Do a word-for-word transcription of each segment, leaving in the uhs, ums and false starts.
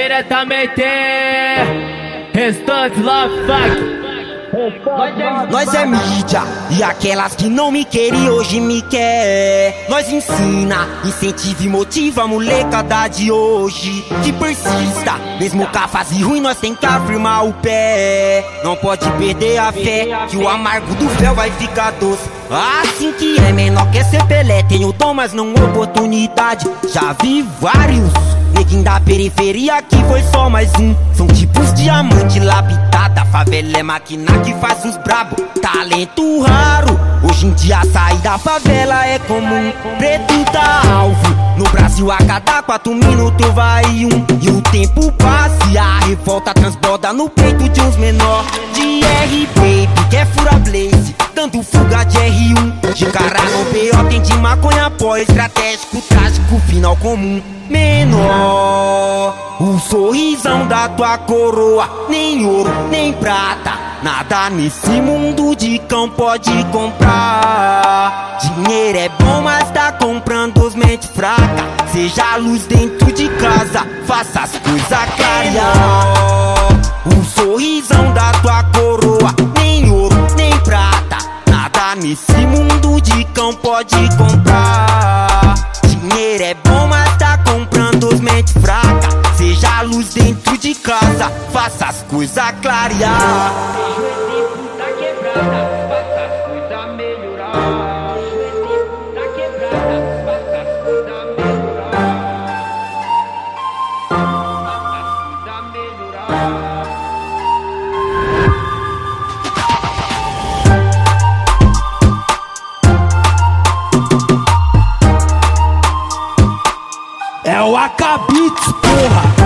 diretamente Restante Love Fuck. Nós é mídia, e aquelas que não me querem hoje me quer. Nós ensina, incentiva e motiva a molecada de hoje que persista, mesmo com a fase ruim nós tem que afirmar o pé. Não pode perder a fé, que o amargo do fel vai ficar doce. Assim que é menor quer ser Pelé, tem o dom mas não oportunidade. Já vi vários neguinho da periferia que foi só mais um. São tipos diamante lapitada, favela é máquina que faz os brabo. Talento raro, hoje em dia sair da favela é comum. Preto tá alvo, no Brasil a cada quatro minutos vai um. E o tempo passa e a revolta transborda no peito de uns menor. De R Baby, quer fura blaze, dando fuga de R um. De cara no B O tem de maconha pó, estratégico, trágico, final comum. Menor, o sorrisão da tua coroa, nem ouro, nem prata, nada nesse mundo de cão pode comprar. Dinheiro é bom, mas tá comprando os mente fraca. Seja a luz dentro de casa, faça as coisas clarear. O sorrisão da tua coroa, nem ouro, nem prata, nada nesse mundo de cão pode comprar. Dinheiro é bom, mas tá comprando os mente fraca. Seja a luz dentro de casa, faça as coisas clarear. Vejo exemplo da quebrada, faça as coisas melhorar. Vejo exemplo da quebrada, faça as coisas melhorar. Faça as coisas melhorar. É o Acabits, porra!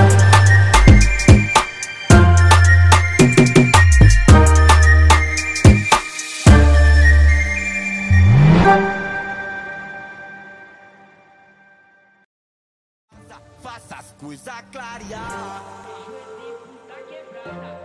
Faça as coisas clarear. Vejo exemplo da quebrada.